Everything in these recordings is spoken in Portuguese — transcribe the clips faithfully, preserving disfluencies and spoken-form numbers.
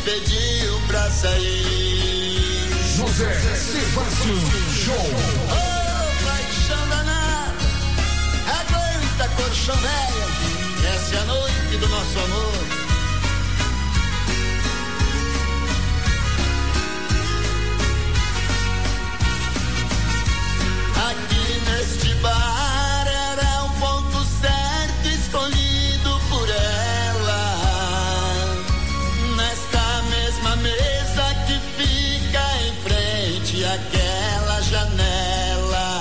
pediu pra sair. José Sebastião Show. Oh, paixão danada, aguenta colchão velho, essa é a noite do nosso amor. Aqui neste bar era um ponto certo escolhido por ela. Nesta mesma mesa que fica em frente àquela janela.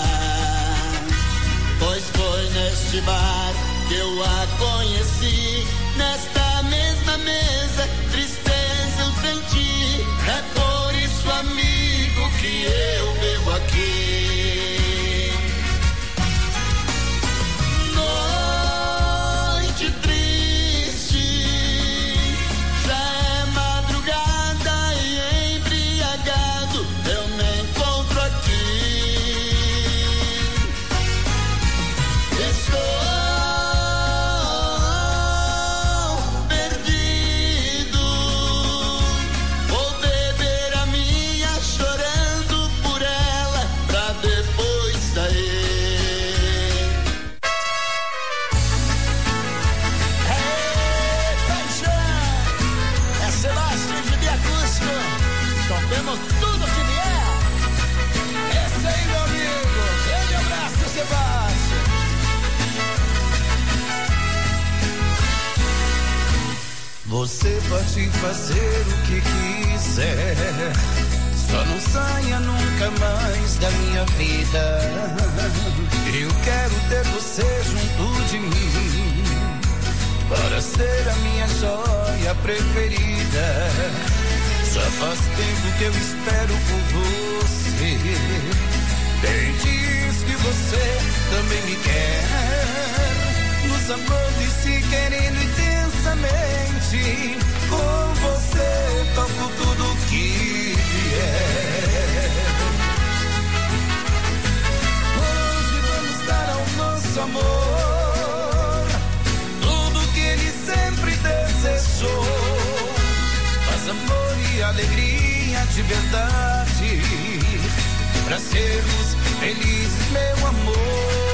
Pois foi neste bar que eu a conheci. Nesta mesma mesa, tristeza eu senti. É por isso, amigo, que eu bebo aqui. Você pode fazer o que quiser, só não saia nunca mais da minha vida. Eu quero ter você junto de mim, para ser a minha joia preferida. Já faz tempo que eu espero por você. Bem diz que você também me quer, nos amando e se querendo intensamente. Com você toco tudo que vier. Hoje vamos dar ao nosso amor tudo que ele sempre desejou. Paz, amor e alegria de verdade, pra sermos felizes, meu amor.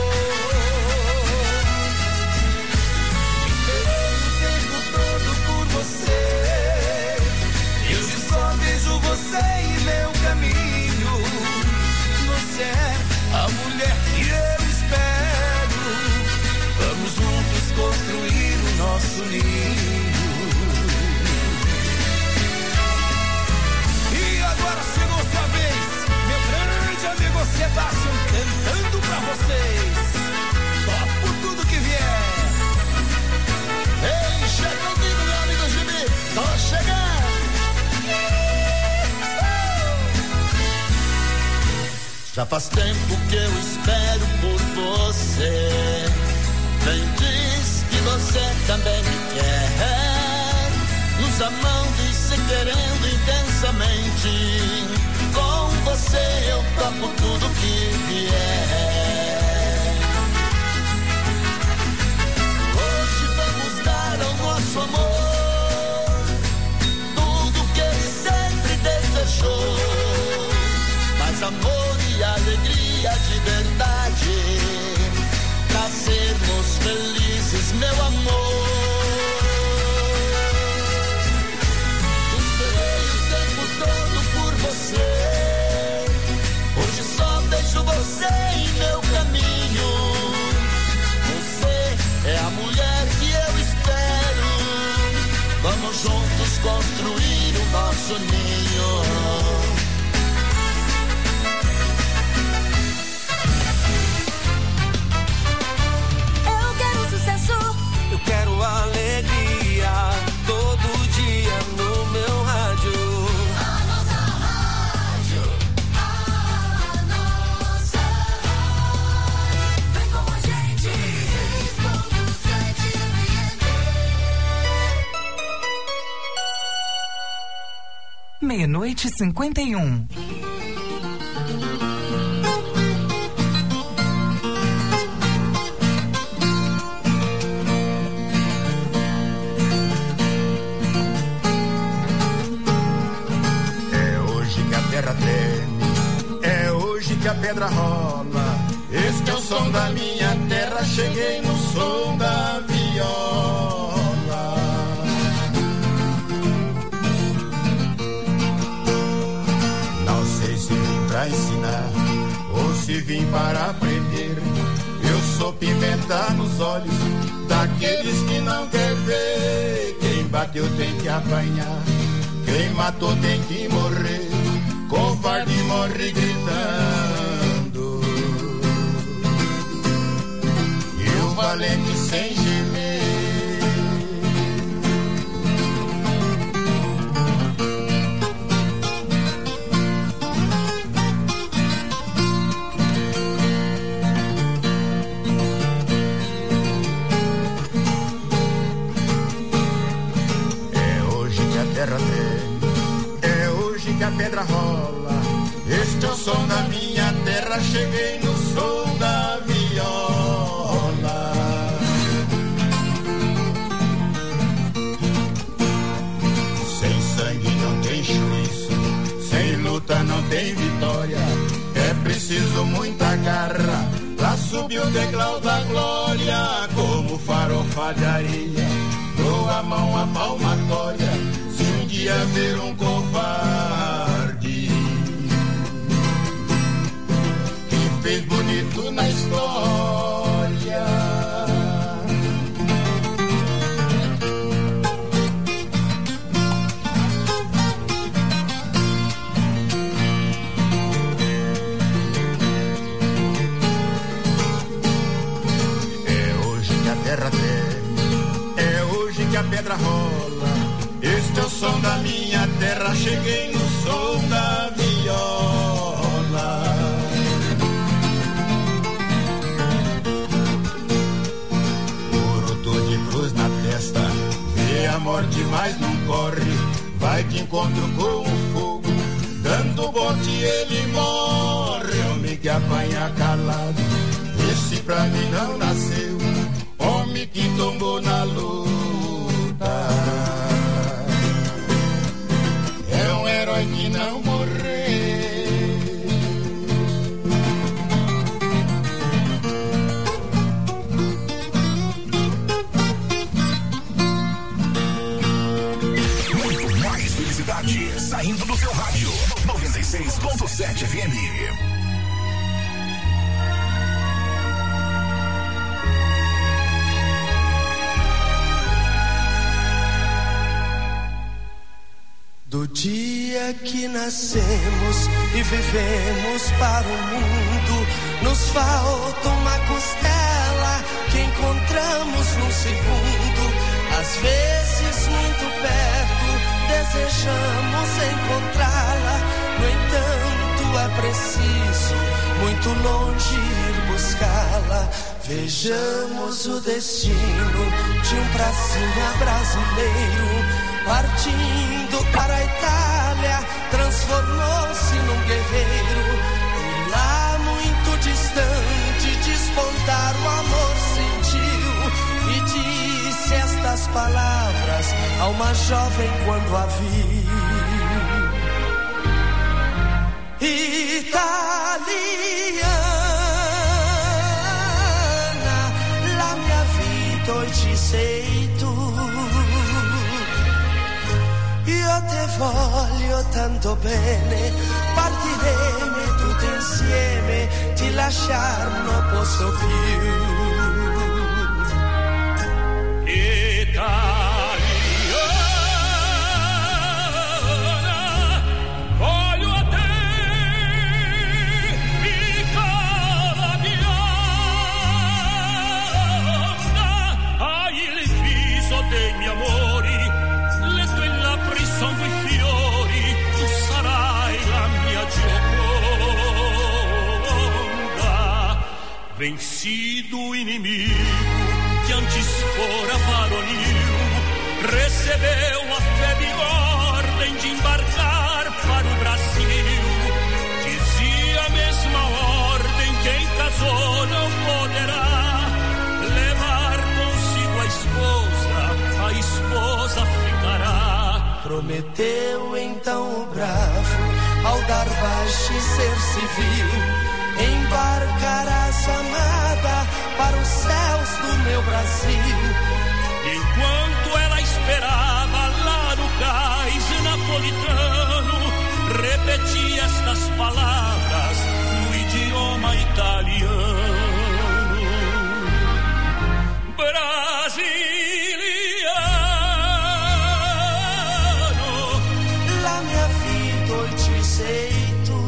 Você, e hoje só vejo você em meu caminho. Você é a mulher que eu espero. Vamos juntos construir o nosso ninho. E agora chegou sua vez, meu grande amigo Sebastião, cantando pra vocês. Topo tudo que vier. Ei, chega comigo, meu amigo Gibi, tô chegando. Já faz tempo que eu espero por você. Bem diz que você também me quer, nos amando e se querendo intensamente. Com você eu topo tudo que vier. Nosso amor, tudo que ele sempre desejou. Mas amor e alegria de verdade, pra sermos felizes, meu amor. Esperei o tempo todo por você. Hoje só vejo você em meu caminho. Você é a mulher que eu espero. Vamos juntos construir o nosso ninho. Eu quero sucesso, eu quero alegria, todo dia no meu rádio. a nossa rádio, a nossa rádio. Vem com a gente, seis ponto sete F M. Meia-noite e cinquenta e um. pedra rola. Este é o som da minha terra, cheguei no som da viola. Não sei se vim pra ensinar ou se vim para aprender. Eu sou pimenta nos olhos daqueles que não quer ver. Quem bateu tem que apanhar, quem matou tem que morrer. Covarde morre gritando e o valente sem gemer. Terra treme, é hoje que a pedra rola. Este é o som da minha terra, cheguei no som da viola. Sem sangue não tem juízo, sem luta não tem vitória. É preciso muita garra pra subir o degrau da glória. Como farofa de areia, dou a mão à palmatória. Dia ver um covarde que fez bonito na história. É hoje que a terra treme, é hoje que a pedra rola. Este é o som da minha terra, cheguei no som da viola. Brotou de cruz na testa, vê a morte mas não corre. Vai de encontro com o fogo, dando bote ele morre. Homem que apanha calado, esse pra mim não nasceu. Homem que tombou na luta, é um herói que não morreu. Muito mais felicidade saindo do seu rádio. noventa e seis ponto sete F M. Do dia que nascemos e vivemos para o mundo, nos falta uma costela que encontramos num segundo. Às vezes muito perto, desejamos encontrá-la. No entanto é preciso muito longe ir buscá-la. Vejamos o destino de um pracinha brasileiro, partindo para a Itália, transformou-se num guerreiro. E lá muito distante, despontar o amor sentiu, e disse estas palavras a uma jovem quando a viu: Italiana, la mia vita oggi sei tu. Io te voglio tanto bene, partiremo tutti insieme, ti lasciar non posso più. Italiana, voglio a te, mica la bionda, hai il viso dei miei amori, le tue labbra sangue e fiori, tu sarai la mia Gioconda. Vencido o inimigo que antes fora varonil, recebeu a febre ordem de embarcar para o Brasil. Dizia a mesma ordem: quem casou não poderá levar consigo a esposa, a esposa ficará. Prometeu então o bravo, ao dar baixo e ser civil, embarcarás amada para os céus do meu Brasil. Enquanto ela esperava lá no cais napolitano, repetia estas palavras no idioma italiano. Brasiliano, la mia vita oggi sei tu.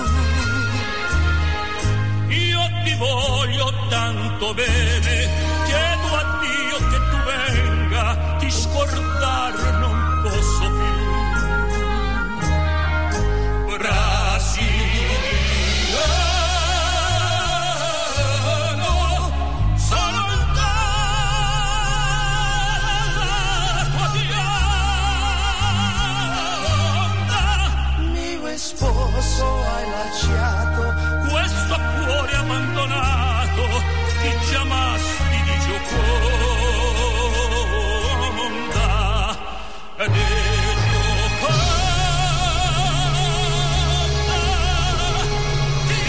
Io ti voglio tanto bene, chiedo a Dio che tu venga, ti scordar non posso più. Brasiliano, sono lontana tua bionda. Mio sposo hai lasciato, Questo cuore abbandonato, chi ci amasti di Gioconda, ed è Gioconda, di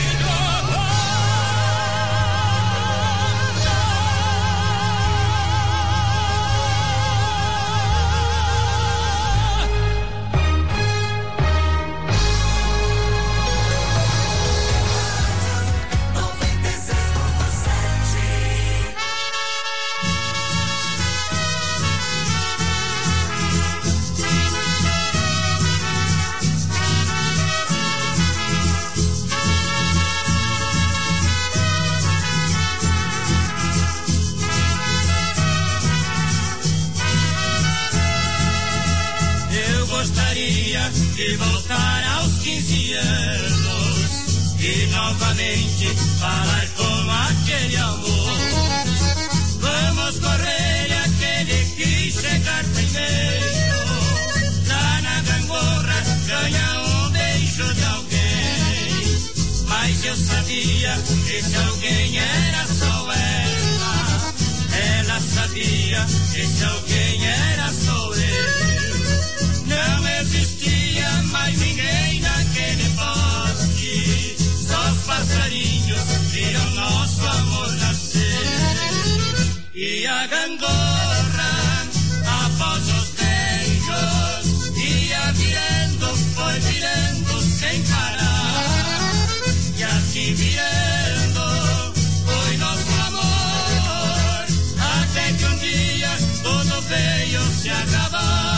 Eu gostaria de voltar aos quinze anos e novamente falar como aquele amor. Vamos correr aquele que chegar primeiro, lá na gangorra ganha um beijo de alguém. Mas eu sabia que esse alguém era só ela. Ela sabia que esse alguém era só eu. Não existia mais ninguém naquele bosque, só passarinhos viram nosso amor nascer. E a gangorra, após os beijos, ia virando, foi virando sem parar. E assim virando, foi nosso amor, até que um dia tudo veio se acabar.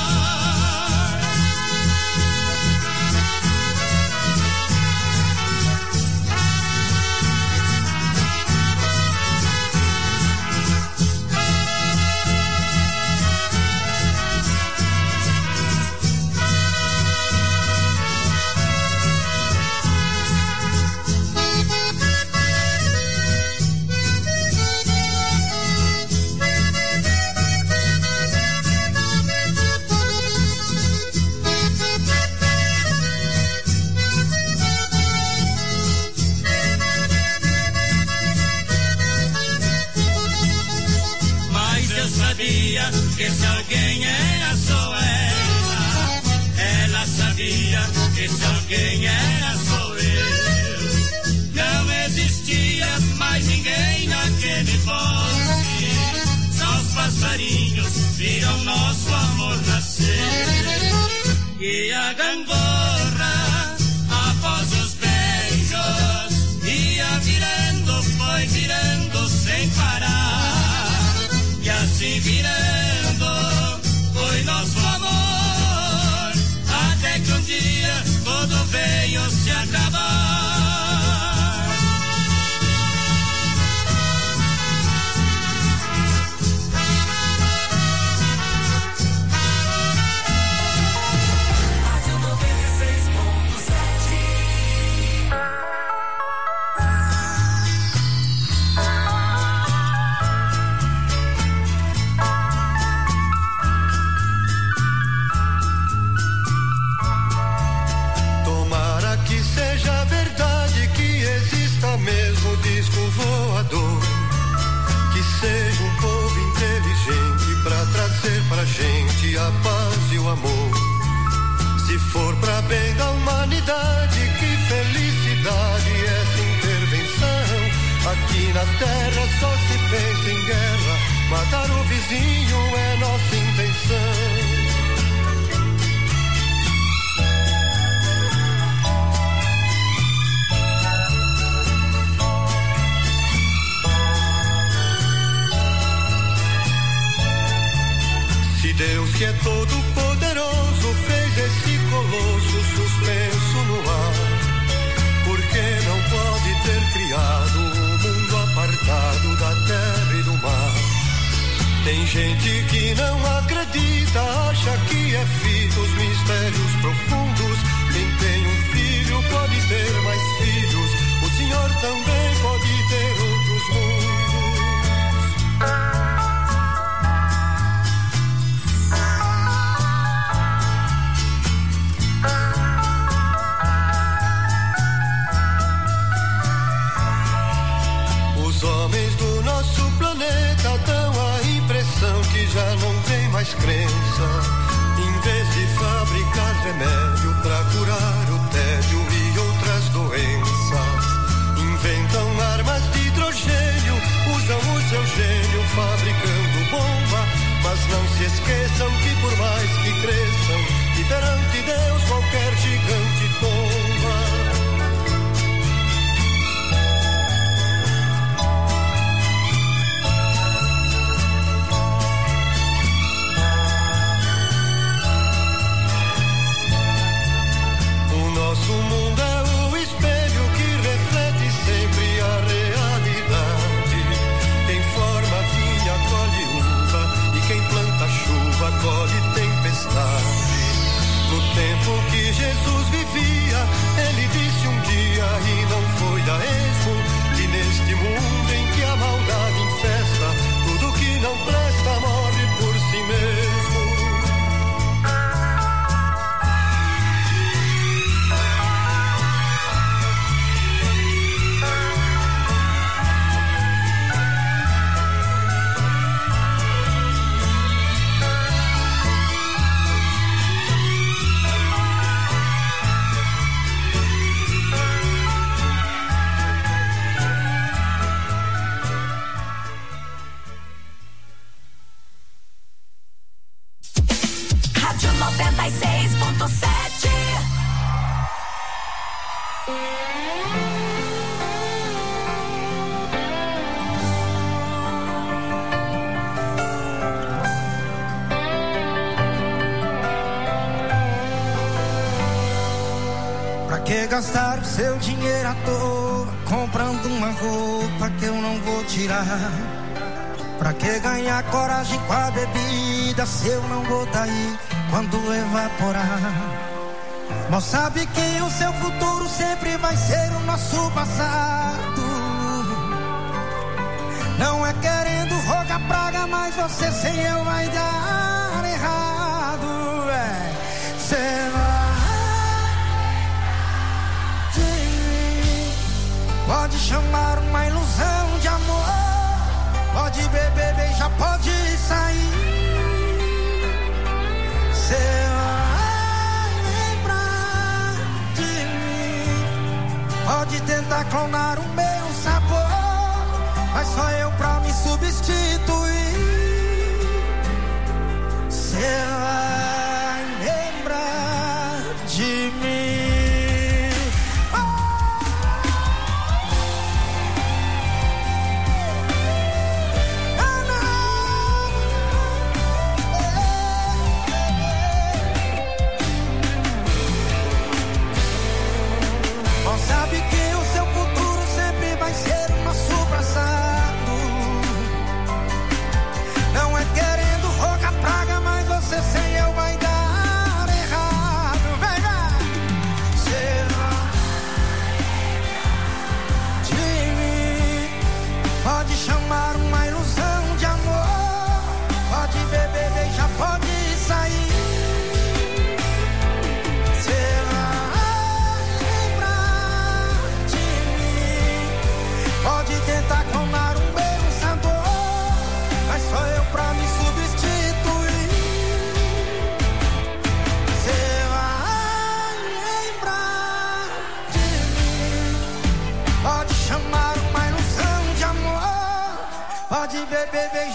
Que se alguém era só ela, ela sabia que se alguém era só eu. Não existia mais ninguém naquele bosque, só os passarinhos viram nosso amor nascer. E a gangorra, após os beijos, ia virando, foi virando sem parar. E assim virando, foi nosso amor, até que um dia tudo veio se acabar. Seja um povo inteligente pra trazer pra gente a paz e o amor. Se for pra bem da humanidade, que felicidade é na terra só se pensa em guerra. Matar o vizinho é nossa intenção. Se Deus, que é todo poderoso, fez esse colosso suspenso no ar, por que não pode ter criado um mundo apartado da terra e do mar? Tem gente que não acredita, acha que é fita os mistérios profundos. Quem tem um filho pode ter mais filhos, o Senhor também pode ter outros mundos. Os homens do nosso planeta dão a impressão que já não tem mais crença. Em vez de fabricar remédio pra curar o tédio e outras doenças, inventam armas de hidrogênio, usam o seu gênio fabricando bomba. Mas não se esqueçam que por mais que cresçam, e perante Deus qualquer gigante tomba. Nosso mundo é o espelho que reflete sempre a realidade. Quem forma vinha colhe uva, e quem planta chuva colhe tempestade. No tempo que Jesus vivia, ele disse um dia, e não foi a esmo, que neste mundo em que a maldade infesta, tudo que não presta morre por si mesmo. noventa e seis ponto sete. Pra que gastar o seu dinheiro à toa comprando uma roupa que eu não vou tirar? Pra que ganhar coragem com a bebida se eu não vou daí quando evaporar? Mas sabe que o seu futuro sempre vai ser o nosso passado. Não é querendo rogar praga, mas você sem eu vai dar errado. É, cê vai de mim. Pode chamar uma ilusão de amor, pode beber, beijar, pode sair. Cê vai lembrar de mim. Pode tentar clonar o meu sabor, mas só eu pra me substituir. Cê vai lembrar de mim. Sabe que o seu futuro sempre vai ser o nosso passado.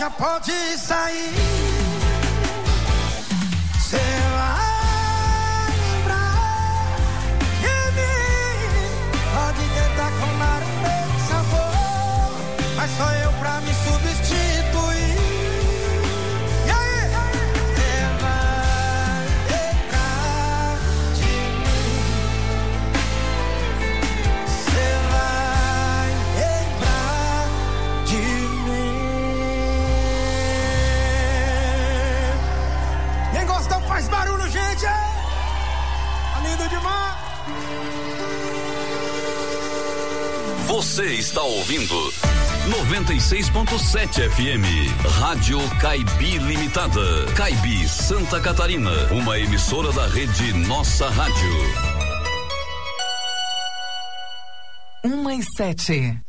dia pode sair. Cê vai lembrar de mim. Pode tentar clonar o meu sabor, mas só eu pra me substituir. E aí? Cê vai lembrar de mim. Cê vai lembrar de mim. Quem gosta faz barulho, gente. Tá lindo demais. Você está ouvindo noventa e seis ponto sete F M, Rádio Caibi Limitada, Caibi, Santa Catarina, uma emissora da rede Nossa Rádio. Uma e sete.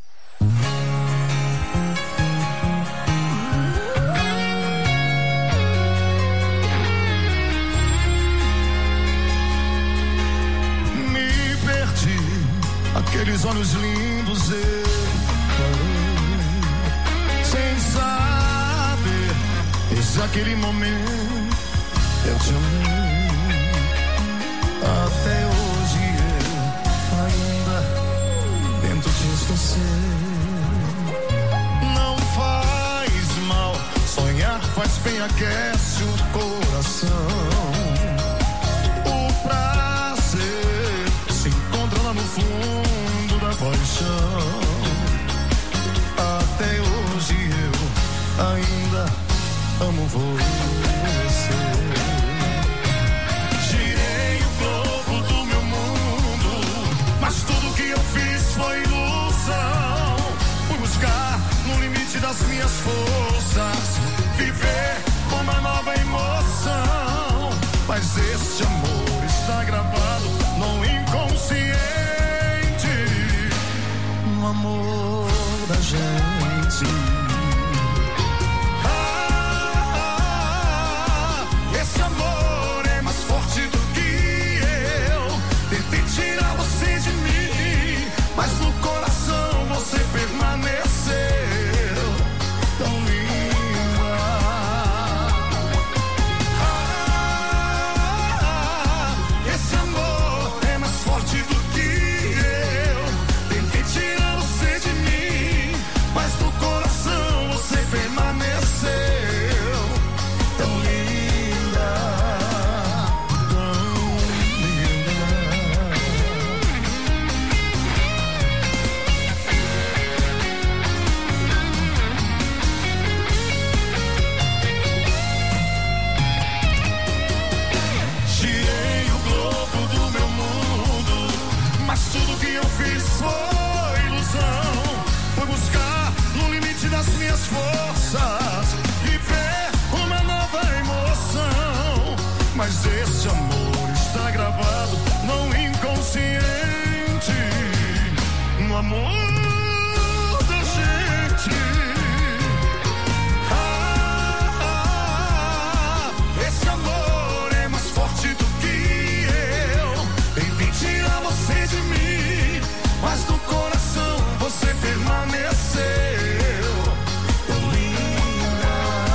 Me perdi, aqueles olhos lindos eu parei, sem saber, desde aquele momento eu te amei. Até hoje eu ainda tento te esquecer. Não faz mal, sonhar faz bem, aquece o coração. O prazer se encontra lá no fundo da paixão. Até hoje eu ainda amo você. Girei o globo do meu mundo, mas tudo que eu fiz foi ilusão. Fui buscar no limite das minhas forças, viver uma nova emoção. Mas este amor está gravado no inconsciente, no amor da gente. Ah, esse amor é mais forte do que eu. Tentei tirar você de mim, mas no coração você permaneceu tão linda. Ah, esse amor é mais forte do que eu. Tentei tirar você de mim, mas no coração você permaneceu tão linda, tão linda. Girei o globo do meu mundo, mas tudo que eu fiz foi ilusão. Foi buscar no limite das minhas forças, viver uma nova emoção. Mas esse amor está gravado no inconsciente, no amor da gente. Ah, esse amor é mais forte do que eu. Tentei tirar você de mim, mas no coração você permaneceu tão linda.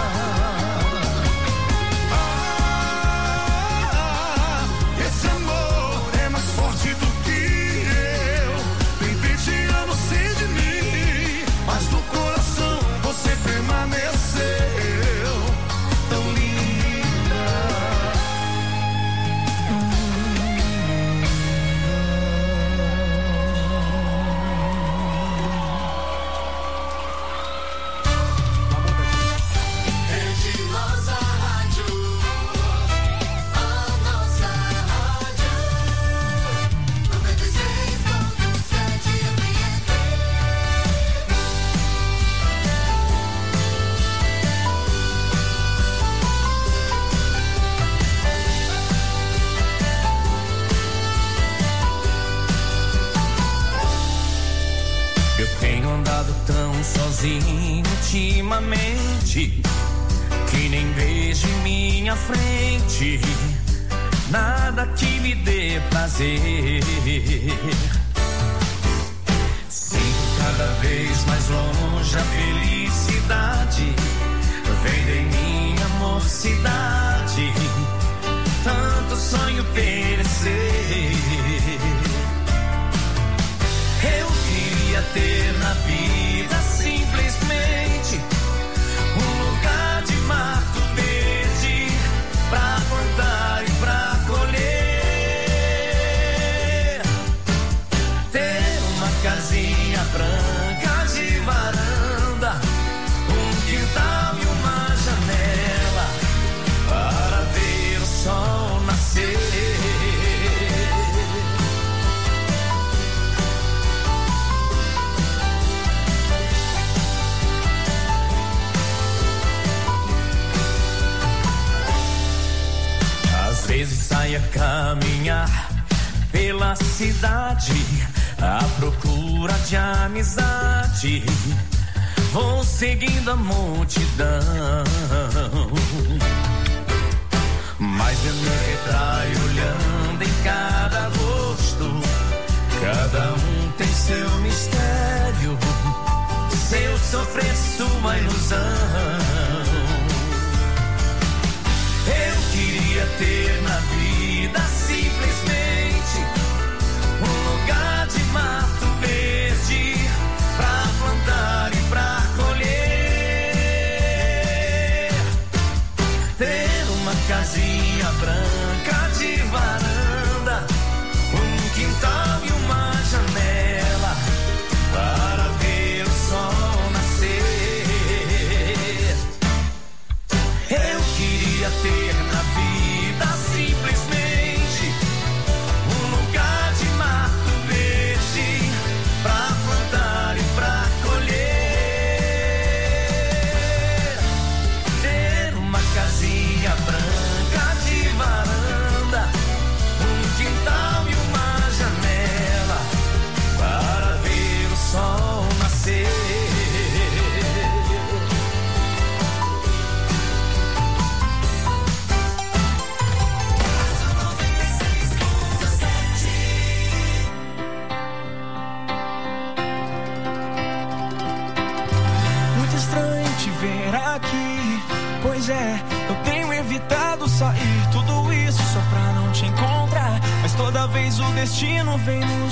Ah, esse amor é mais forte do que eu. Tentei tirar você de mim, mas no coração você permaneceu tão linda. Rede Nossa Rádio, a nossa rádio, noventa e seis ponto sete F M. Eu tenho andado tão sozinho ultimamente, que nem vejo em minha frente nada que me dê prazer. Sinto cada vez mais longe a felicidade, vem de minha mocidade, tanto sonho perecer. Eu queria ter na vida simplesmente um lugar de mato verde pra plantar e pra colher, ter uma casinha branca de varanda, um quintal e uma janela para ver o sol nascer. Às vezes saio a caminhar pela cidade à procura de amizade, vou seguindo a multidão, mas eu me retraio olhando em cada rosto, cada um tem seu mistério, seu sofrer, sua ilusão. Eu queria ter na vida simplesmente um lugar de mato verde pra plantar e pra colher, ter uma casinha branca de varanda, um quintal e uma janela para ver o sol nascer. Eu queria ter na vida simplesmente um lugar de mato verde pra plantar e pra colher, ter uma casinha branca de varanda, um quintal e uma janela para ver o sol nascer. Muito estranho te ver aqui, pois é, eu tenho evitado sair, tudo isso só pra não te encontrar, mas toda vez o destino vem nos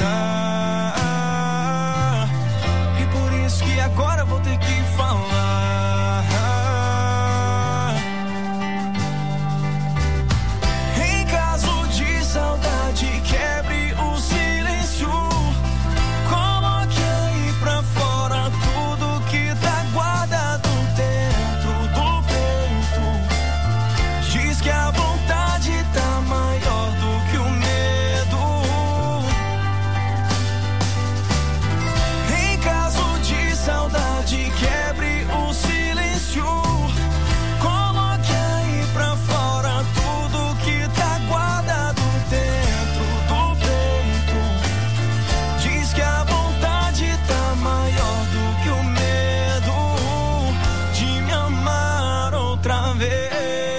juntar, e por isso que agora vou ter que falar. Em caso de saudade, quebre o silêncio, coloque aí pra fora tudo que tá guardado dentro do peito. Diz que a vontade tá maior do que o medo. Em caso de saudade, quebre o silêncio, coloque aí pra fora tudo que tá guardado dentro do peito. Diz que a vontade tá maior do que o medo de me amar outra vez.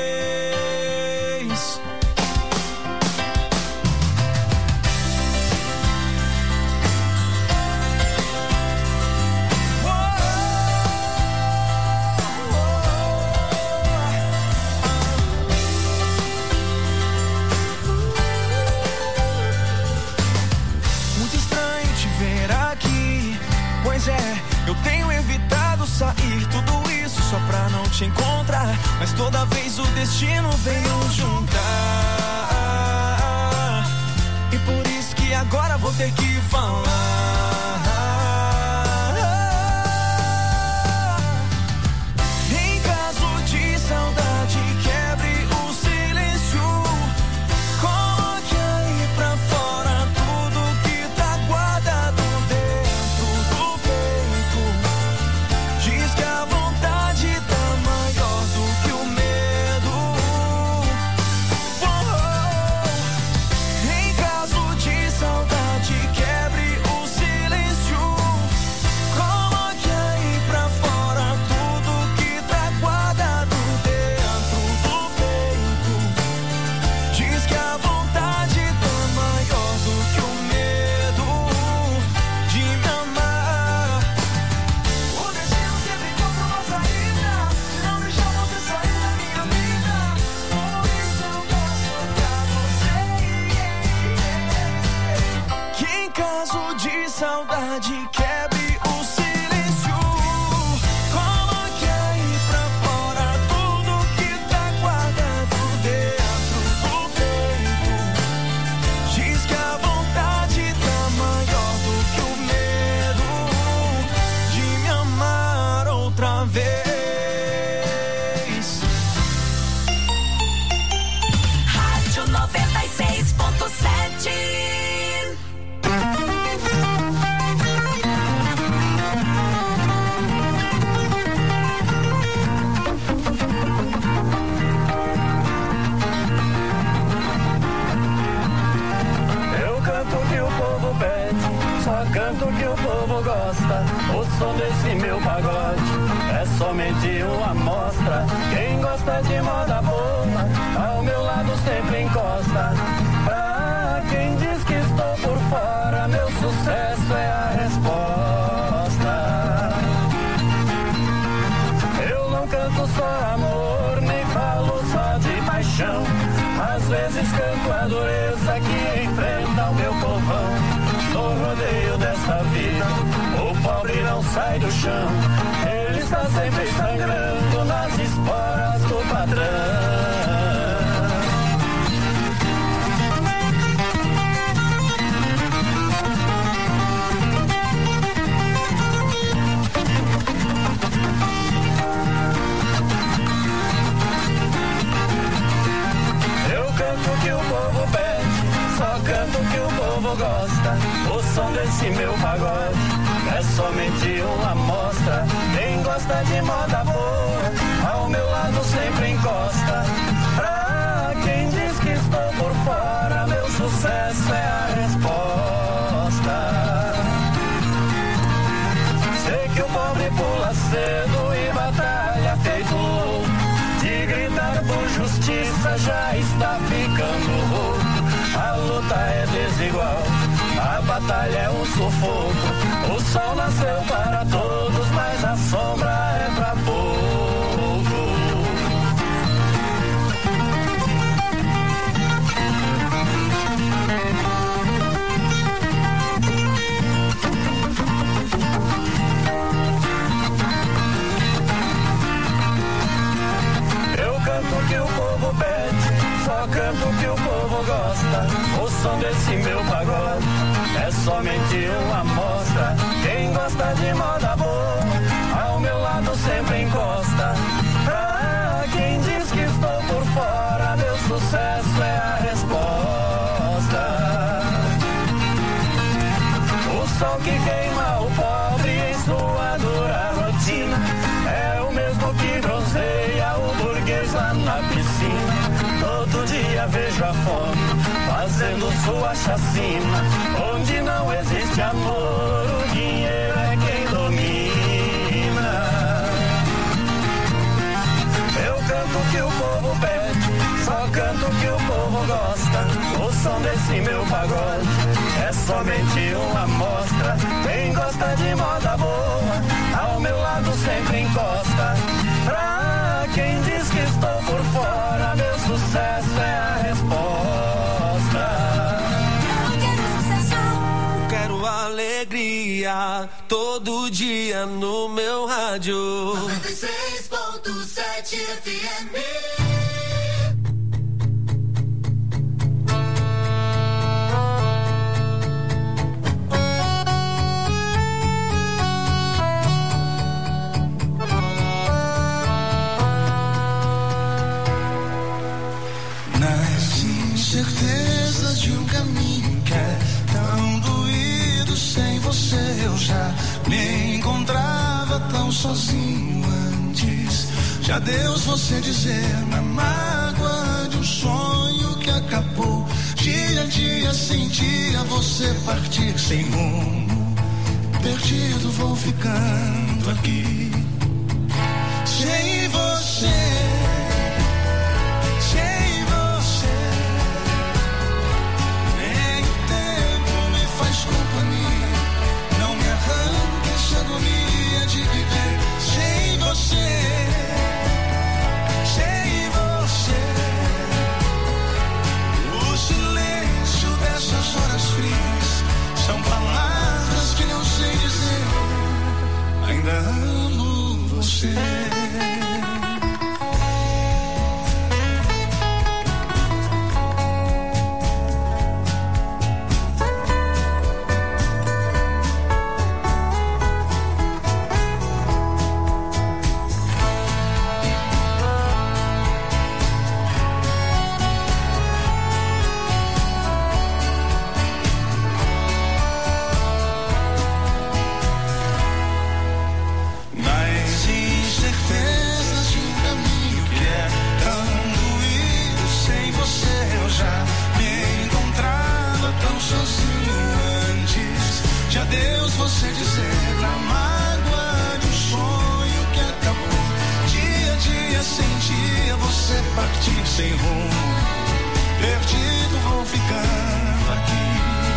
Muito estranho te ver aqui, pois é, eu tenho evitado sair, tudo isso só pra não te encontrar, mas toda vez o destino vem nos juntar, e por isso que agora vou ter que falar. Em caso de saudade, quebre o silêncio, coloque aí pra fora tudo que tá guardado dentro do peito. Diz que a vontade tá maior do que o medo. Oh, oh. Em caso de saudade, quebre o silêncio, saudade quebre o silêncio. Coloque aí pra fora tudo que tá guardado dentro do peito. Diz que a vontade tá maior do que o medo de me amar outra vez. Rádio noventa e seis ponto sete. Canto que o povo gosta, o som desse meu pagode é somente uma amostra. Quem gosta de moda boa, ao meu lado sempre encosta. Pra quem diz que estou por fora, meu sucesso é a resposta. Eu não canto só amor, nem falo só de paixão. Às vezes canto a dureza que enfrenta o meu povão. No rodeio dessa vida, o pobre não sai do chão. Ele está sempre sangrando nas esporas do patrão. Eu canto o que o povo pede, só canto o que o povo gosta. O som desse meu pagode é somente uma amostra. Quem gosta de moda boa, ao meu lado sempre encosta. Pra quem diz que estou por fora, meu sucesso é a resposta. Sei que o pobre pula cedo e batalha feito louco. De gritar por justiça já está ficando rouco. A luta é desigual, a batalha é um sufoco. O sol nasceu para todos, mas a sombra é pra pouco. Eu canto o que o povo pede, só canto o que o povo gosta. O som desse meu pagode é somente uma amostra. Quem gosta de moda boa, ao meu lado sempre encosta. Pra quem diz que estou por fora, meu sucesso é a resposta. O sol que queima o pobre em sua dura rotina é o mesmo que bronzeia o burguês lá na piscina. Todo dia vejo a fome fazendo sua chacina. Onde não existe amor, o dinheiro é quem domina. Eu canto o que o povo pede, só canto o que o povo gosta. O som desse meu pagode é somente uma amostra. Quem gosta de moda boa, ao meu lado sempre encosta. Pra quem diz que estou por fora, meu sucesso é a resposta. Eu quero sucesso, quero alegria, todo dia no meu rádio. noventa e seis ponto sete F M. Certeza de um caminho que é tão doído. Sem você eu já me encontrava tão sozinho antes. Já Deus você dizer na mágoa de um sonho que acabou. Dia a dia sentia você partir sem rumo. Perdido vou ficando aqui sem você. Não me arranque essa agonia de viver sem você, sem você. O silêncio dessas horas frias são palavras partir sem rumo, perdido vou ficando aqui,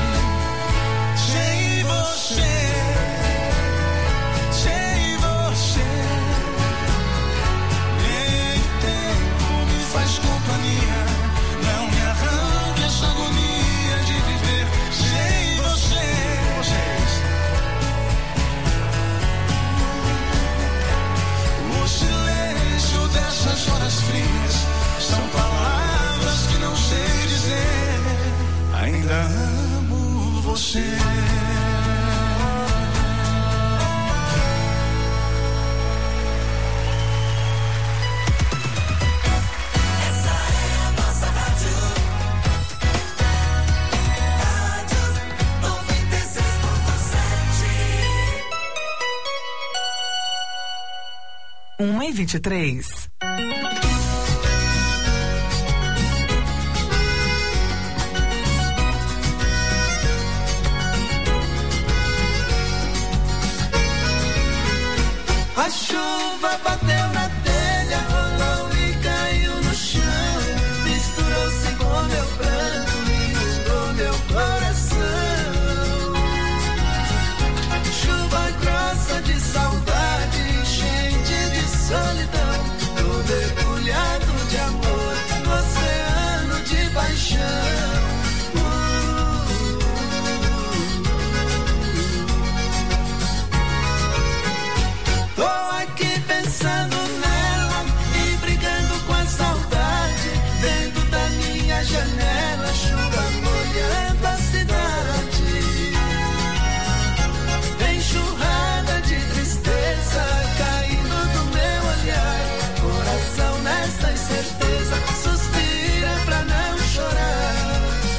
sem você, sem você. Nem o tempo me faz companhia, não me arranque essa agonia de viver sem você. O silêncio dessas horas frias são palavras que não sei dizer. Ainda amo você. Essa é a nossa rádio. Rádio noventa e seis ponto sete. Uma e vinte e três. A chuva bateu na telha, rolou e caiu no chão. Misturou-se com meu pranto, inundou meu coração. Chuva grossa de saudade, enchente de solidão. Tô mergulhado de amor no oceano de paixão. Tô aqui pensando nela e brigando com a saudade. Dentro da minha janela, chuva molhando a cidade. Enxurrada de tristeza caindo do meu olhar. Coração nesta incerteza suspira pra não chorar.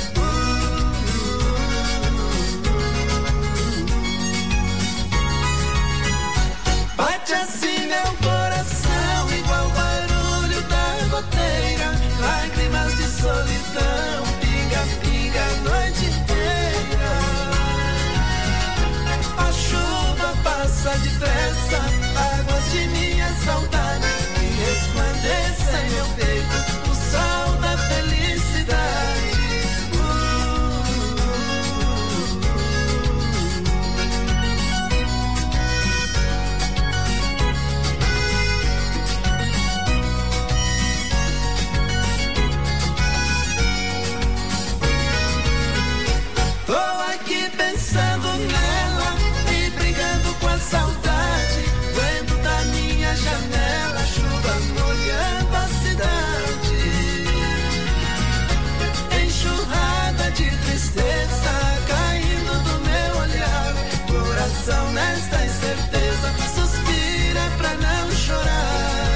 Bate assim meu coração, igual barulho da goteira. Lágrimas de solidão, pinga, pinga a noite inteira. A chuva passa depressa, águas de minha saudade. E resplandeça em meu peito o sol da felicidade. Tô aqui pensando nela e brigando com a saudade. Vendo da minha janela, chuva molhando a cidade. Enxurrada de tristeza caindo do meu olhar. Coração nesta incerteza suspira pra não chorar.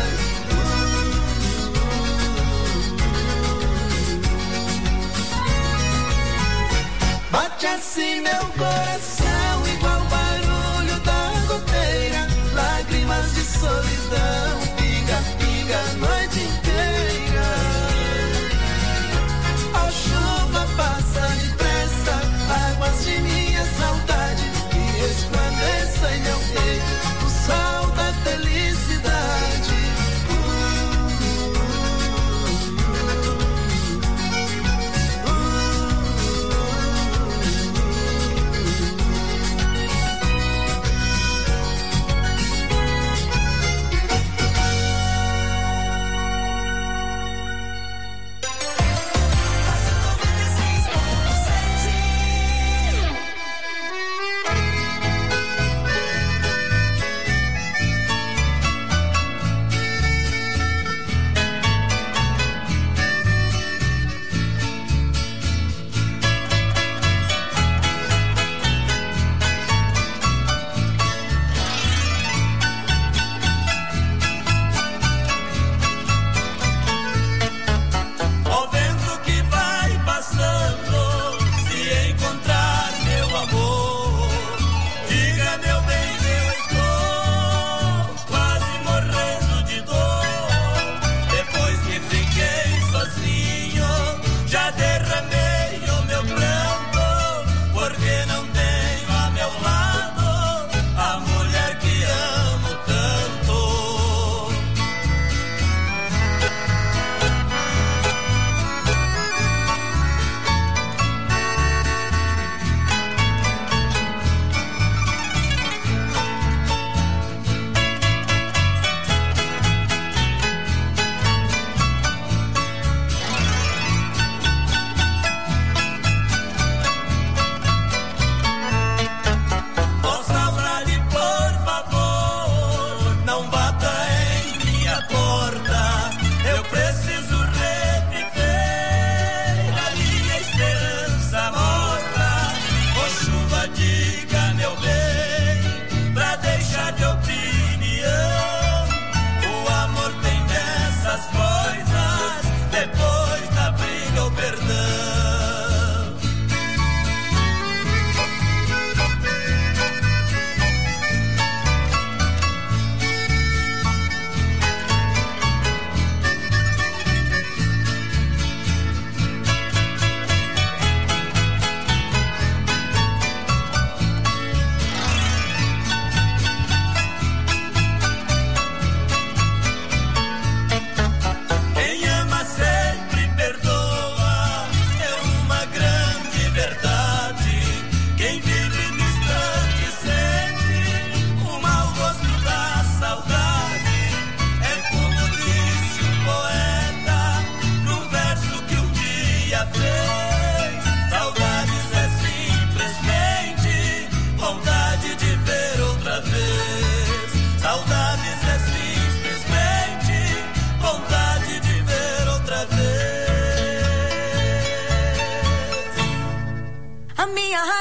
Bate assim meu coração, igual barulho da goteira. Lágrimas de solidão, pinga, pinga a noite inteira. A chuva passa depressa, águas de minha saudade. E resplandeça em meu peito o sol da felicidade.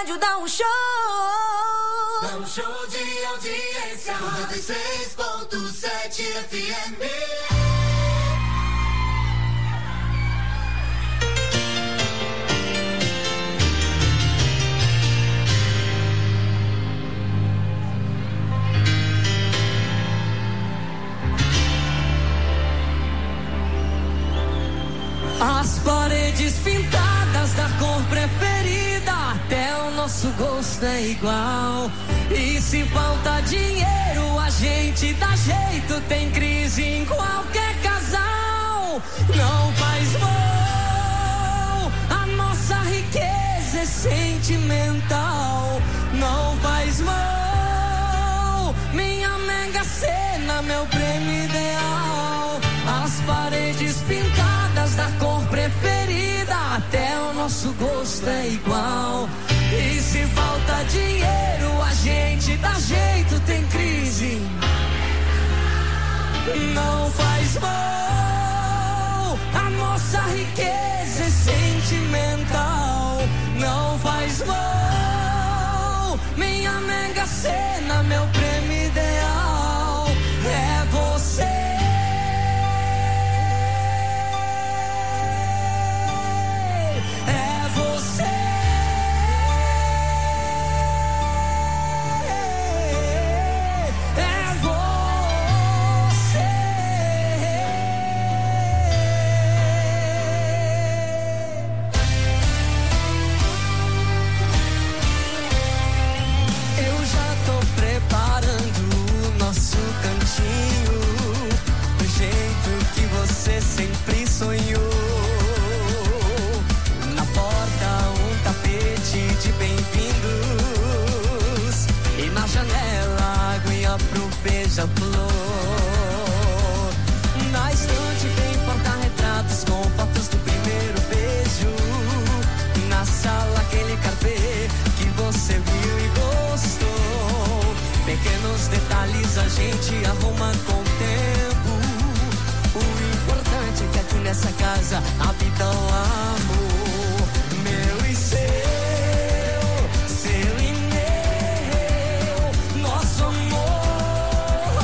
rádio dá um show. Dá um show de audiência. noventa e seis ponto sete F M. As paredes pintadas da cor preferida, até o nosso gosto é igual. E se falta dinheiro, a gente dá jeito, tem crise em qualquer casal. Não faz mal, a nossa riqueza é sentimental. Não faz mal, minha Mega Sena, meu prêmio ideal. As paredes pintadas da cor preferida, até o nosso gosto é igual. E se falta dinheiro, a gente dá jeito, tem crise. Não faz mal, a nossa riqueza é sentimental. Não faz mal, minha Mega Sena, meu prêmio ideal. É você. Você sempre sonhou. Na porta um tapete de bem-vindos e na janela aguinha pro beija-flor. Na estante tem porta-retratos com fotos do primeiro beijo. Na sala aquele carpê que você viu e gostou. Pequenos detalhes a gente arruma com o tempo. O importante é que aqui nessa casa habita o amor. Meu e seu, seu e meu, nosso amor.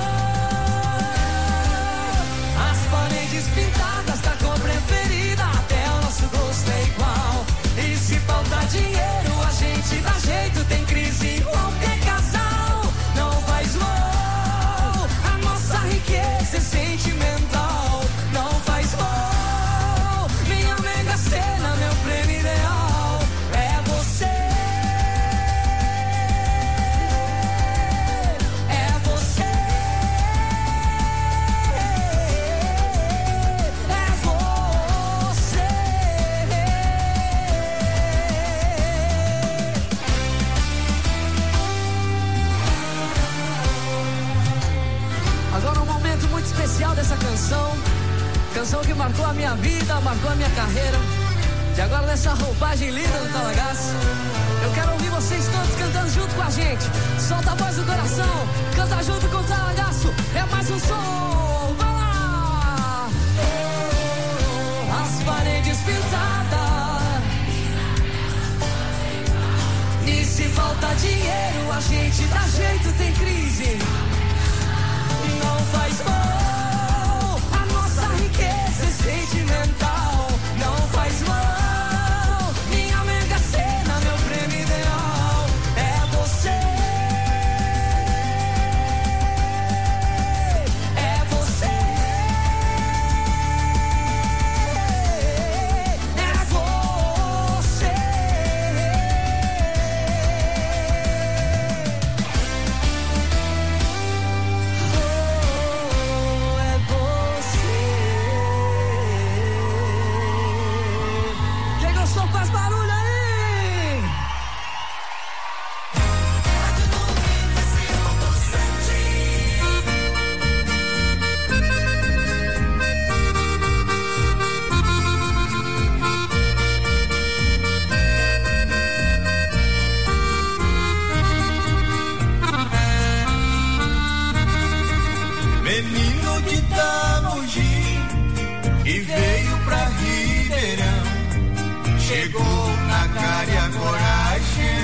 As paredes pintadas da cor preferida, até o nosso gosto é igual. E se falta dinheiro, a gente dá jeito, tem crise em qualquer casal. Não faz mal, a nossa riqueza é sentimental. Não faz mal, minha Mega Sena, meu prêmio ideal. É você, é você, é você. Agora um momento muito especial dessa canção. Canção que marcou a minha vida, marcou a minha carreira. E agora nessa roupagem linda do Talagaço, eu quero ouvir vocês todos cantando junto com a gente. Solta a voz do coração, canta junto com o Talagaço. É mais um som, vai lá! As paredes pintadas. E se falta dinheiro, a gente dá jeito, tem crise. Não faz mal, a nossa riqueza é sentimental. Não faz mal, minha Mega Sena, meu prêmio ideal. É você, é você, é você. Chegou na cara e a coragem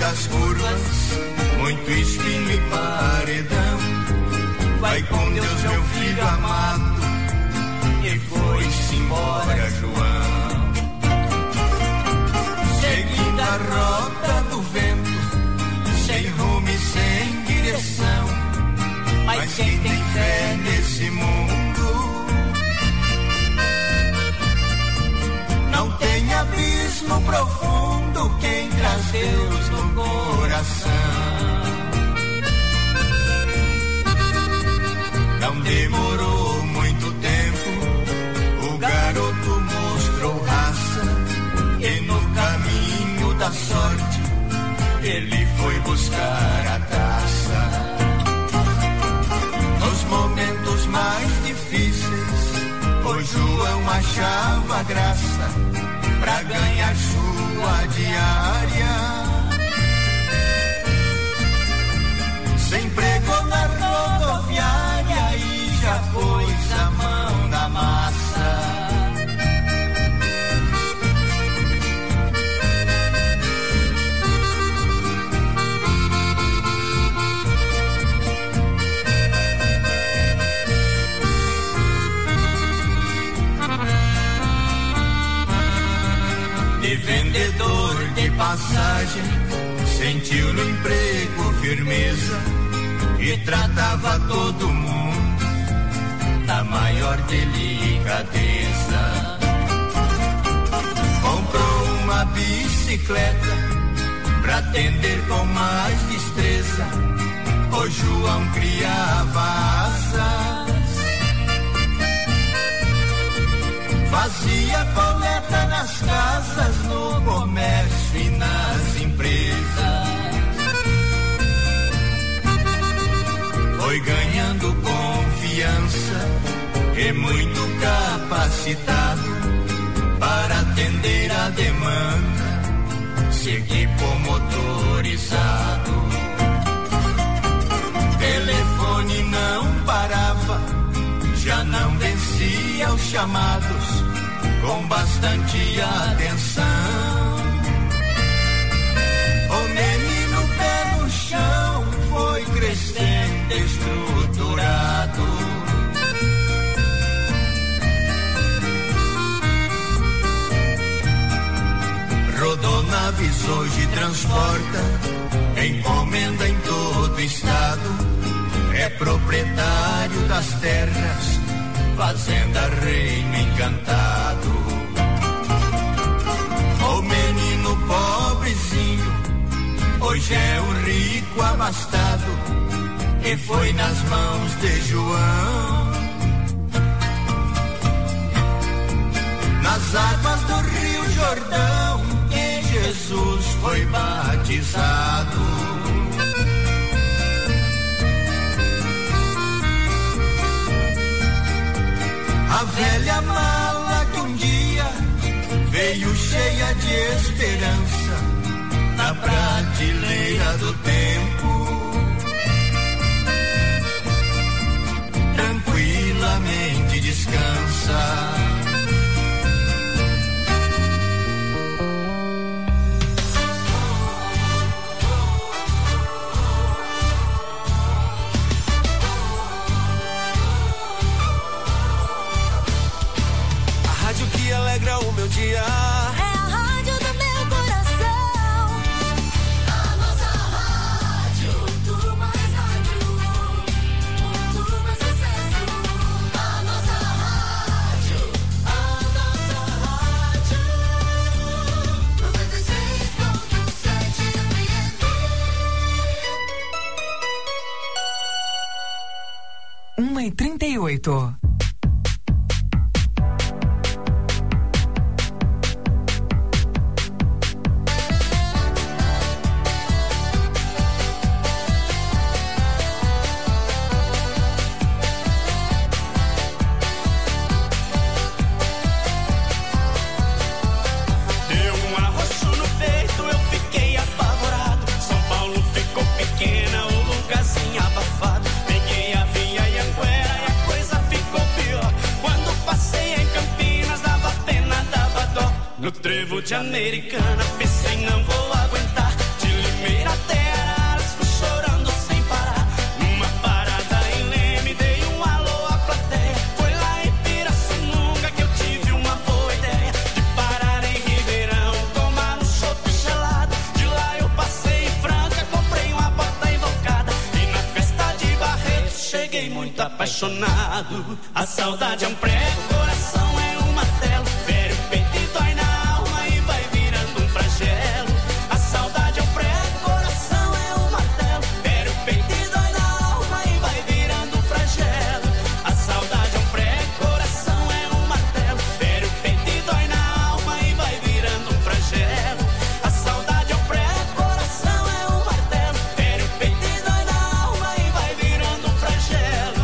muitas curvas, muito espinho e paredão. Vai com Deus, meu filho amado, e foi-se embora João. Seguindo a rota do vento, sem rumo e sem direção. Mas quem tem fé nesse mundo não tem abismo profundo, quem traz Deus no coração. Não demorou muito tempo, o garoto mostrou raça, e no caminho da sorte ele foi buscar a taça. Nos momentos mais difíceis, o João achava graça pra ganhar sua diária. Se empregou na rodoviária e já pôs a mão na massa. De vendedor de passagem, sentiu no emprego firmeza e tratava todo mundo da maior delicadeza. Comprou uma bicicleta pra atender com mais destreza. O João criava asas, fazia coleta nas casas, no comércio e nas empresas. Foi ganhando confiança e muito capacitado para atender a demanda, se equipou motorizado. Telefone não parava, já não vencia os chamados, com bastante atenção. O menino pé no chão foi crescendo estruturado. Rodonaves hoje transporta, encomenda em todo estado. É proprietário das terras, fazenda reino encantado. O menino pobrezinho hoje é um rico abastado, e foi nas mãos de João. Nas águas do Rio Jordão que Jesus foi batizado. A velha mala que um dia veio cheia de esperança, na prateleira do tempo tranquilamente descansa. Alegra o meu dia. É a rádio do meu coração. A nossa rádio, muito mais rádio, muito mais sucesso. A nossa rádio, a nossa rádio, noventa e seis ponto sete F M. uma e trinta e oito. No trevo de Americana, pensei não vou aguentar. De Limeira cheguei muito apaixonado. A saudade é um prego, o coração é um martelo. Fere o peito e dói na alma e vai virando um flagelo. A saudade é um prego, o coração é um martelo. Fere o peito e dói na alma e vai virando um flagelo. A saudade é um prego, o coração é um martelo. Fere o peito e dói na alma e vai virando um flagelo. A saudade é um prego, o coração é um martelo. Fere o peito e dói na alma e vai virando um flagelo.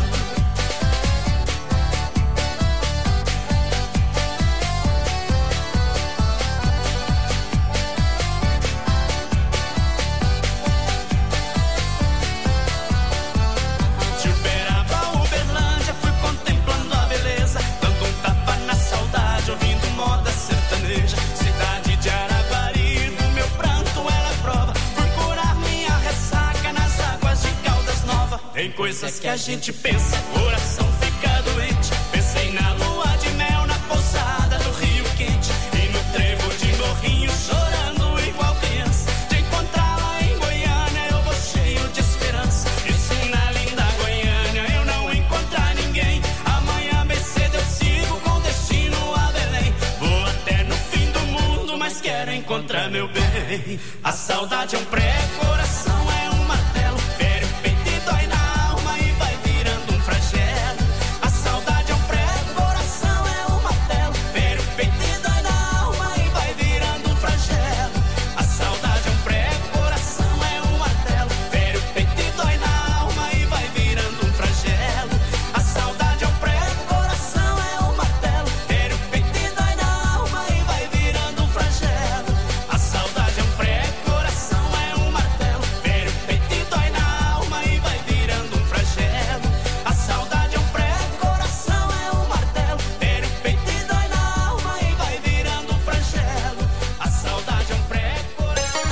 De Uberaba a Uberlândia fui contemplando a beleza, dando um tapa na saudade, ouvindo moda sertaneja. Cidade de Araguari, do meu pranto ela é prova. Fui curar minha ressaca nas águas de Caldas Nova. Tem coisas que a gente pensa, coração fica doente. Pensei na lua de mel na pousada do Rio Quente, e no trevo de Morrinho chorando igual criança. De encontrá-la em Goiânia eu vou cheio de esperança. E se na linda Goiânia eu não encontrar ninguém, amanhã bem cedo eu sigo com destino a Belém. Vou até no fim do mundo, mas quero encontrar meu bem. A saudade é um prego, coração é um martelo. Fere o peito e dói na alma e vai virando um flagelo. A saudade é um prego, coração é um martelo. Fere o peito e dói na alma e vai virando um flagelo. A saudade é um prego, coração é um martelo. Fere o peito e dói na alma e vai virando um flagelo. A saudade é um prego, coração é um martelo. Fere o peito e dói na alma e vai virando um flagelo. A saudade é um prego, coração é um martelo. Fere o peito e dói na alma e vai virando um flagelo. A saudade é um prego, coração é um martelo. Fere o peito e dói na alma e vai virando um flagelo. A saudade é um prego, coração.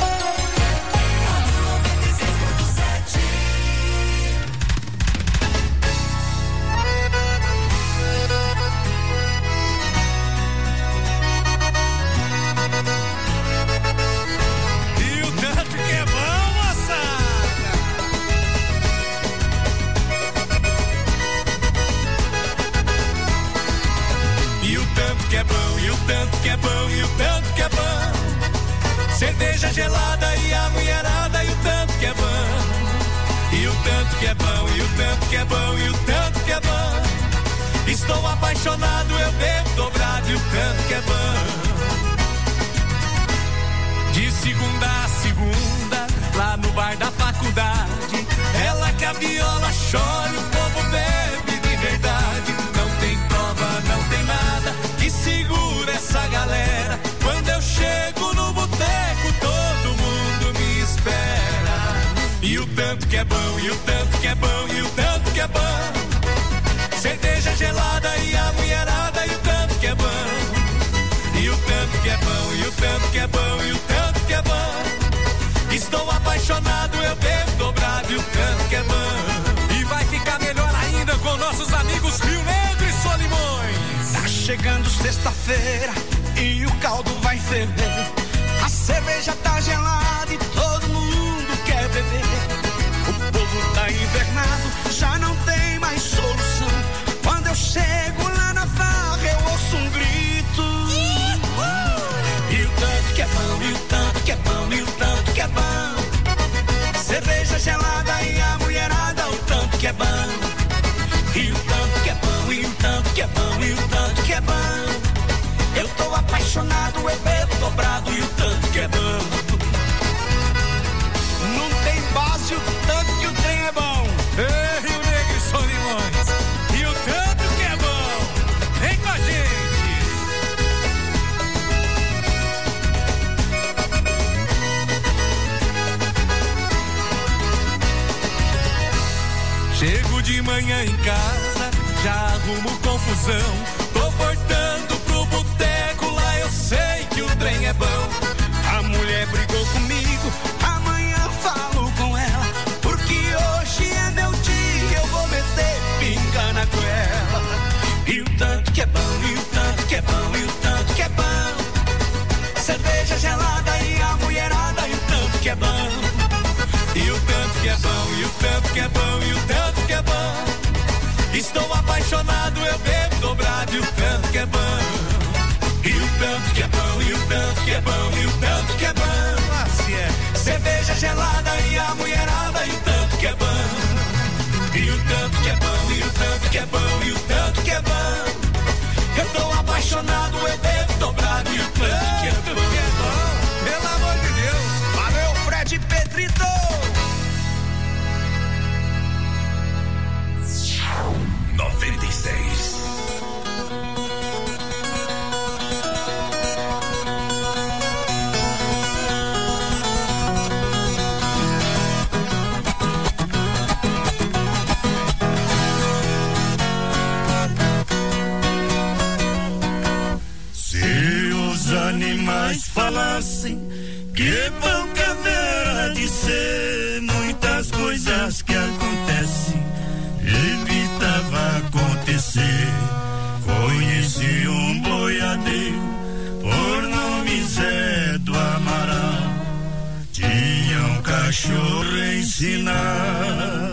E o tanto que é bom, moçada. E o tanto que é bom, e o tanto que é bom, e o tanto que é bom. Cerveja gelada e a mulherada, e o tanto que é bom. E o tanto que é bom, e o tanto que é bom, e o tanto que é bom. Estou apaixonado, eu bebo dobrado, e o tanto que é bom. De segunda a segunda, lá no bar da faculdade, ela que a viola chora, o povo bebe de verdade. Não tem prova, não tem nada que segura essa galera. Quando eu chego no boteco, todo mundo me espera. E o tanto que é bom, e o tanto que é bom, e o tanto que é bom. Cerveja gelada e a mulherada, e o tanto que é bom. E o tanto que é bom, e o tanto que é bom, e o tanto que é bom. Estou apaixonado, eu bebo dobrado, e o tanto que é bom. E vai ficar melhor ainda com nossos amigos Rio Negro e Solimões. Tá chegando sexta-feira e o caldo vai ferver. A cerveja tá gelada e todo mundo quer beber. O povo tá invernado, já não tem mais solução. Quando eu chego lá na farra eu ouço um grito. E o tanto que é bom, e o tanto que é bom, e o tanto que é bom. Cerveja gelada e a mulherada, o tanto que é bom. E o tanto que é bom, e o tanto que é bom, e o tanto que é bom. Eu tô apaixonado, eu bebo dobrado, e o tanto que é bom. Não tem base, o tanto que o trem é bom. Ei, Rio Negro e Solimões, e o tanto que é bom. Vem com a gente. Chego de manhã em casa, já arrumo confusão. Tô voltando pro boteco, lá eu sei que o trem é bom. A mulher brigou comigo, amanhã falo com ela. Porque hoje é meu dia, eu vou meter pinga na goela. E o tanto que é bom, e o tanto que é bom, e o tanto que é bom. Cerveja gelada e a mulherada, e o tanto que é bom. E o tanto que é bom, e o tanto que é bom, e o tanto que é bom. que é bom e o tanto que é bom. Eu tô apaixonado, eu devo dobrado e o tanto que é bom. Que é bom, pelo amor de Deus. Valeu, Fred Pedrito. noventa e seis. Animais falassem, que bom que haverá de ser muitas coisas que acontecem, evitava acontecer. Conheci um boiadeiro por nome Zé do Amaral, tinha um cachorro ensinar